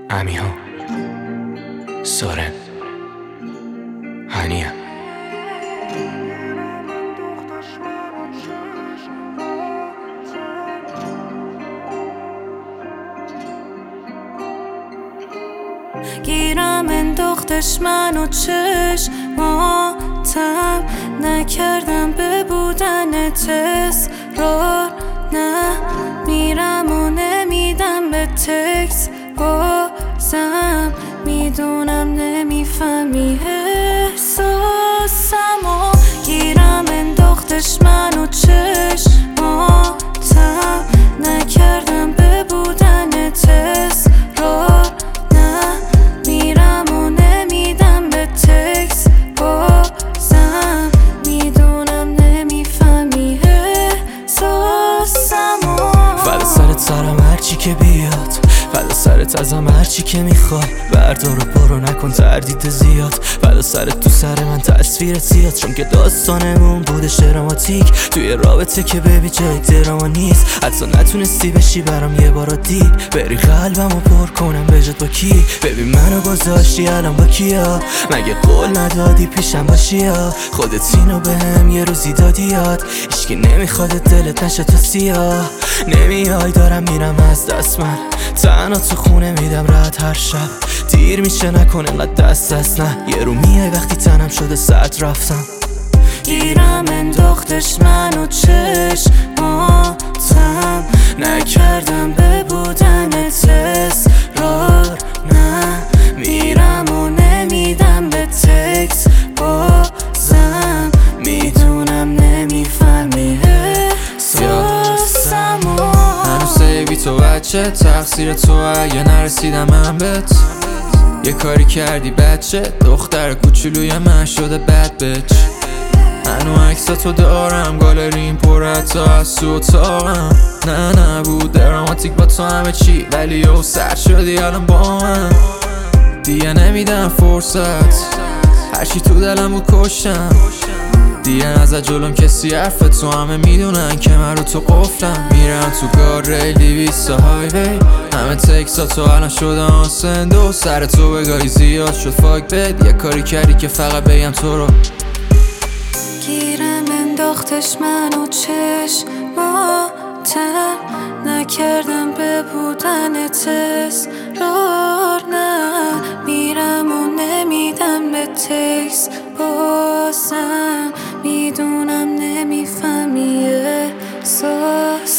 امیها سورن هنیه گیرم انداختش منو چشماتم نکردم به بودنت اصرار نه میرم و نمیدم به تکس بازم میدونم نمیفهمی احساسم و گیرم انداختش منو چشماتم نکردم به بودنت اصرار نه میرم و نمیدم به تکس بازم میدونم نمیفهمی احساسم و فدا سرت سرم هرچی که بیاد فدا سرت ازم هرچی که میخواد بردار و برو نکن تردید زیاد فدا سرت تو سر من تصویرت زیاد چون که داستانمون بودش دراماتیک توی رابطه که ببی جای دراما نیست حتی نتونستی بشی برام یه بار عادی بری قلبمو پر کنم بجات با کی ببین منو گذاشتی الان با کیا مگه قول ندادی پیشم باشی یا خودت اینو بهم یه روزی دادی یاد هیچکی نمیخواد دلت نشه تو سیاه نمیای دارم میرم از دست من تنها تو خونه میدم رد هر شب دیر میشه نکن اینقدر دست نه یه رو میای وقتی تنم شده سرد رفتم گیرم انداختش منو چشماتم نکردم به بودنت اصرار نه میرم و نمیدم به تکس بازم میدونم نمیفهمی احساسم و هنوز سیبی تو بچه تقصیر تو اگه نرسیدم من بهت یه کاری کردی بچه دختر کوچولوی من شده بد بچ هنو عکساتو دارم گالریم پر حتی از تو اتاقم نه نبود دراماتیک با تو همه چی ولی او سر شدی الان با من دیگه نمیدم فرصت هرچی تو دلم بود کشتم دیگه از جلوم کسی حرف تو همه میدونن که من رو تو قفلم میرم تو گارریل 200 هایوی همه تکساتو الان شده آسنده و سر تو بگاهی زیاد شد فاک بد یه کاری کردی که فقط بگم تو رو گیرم انداختش منو چشماتم نکردم به بودنت اصرار نه میرم و نمیدم به تکس بازم میدونم نمیفهمی احساس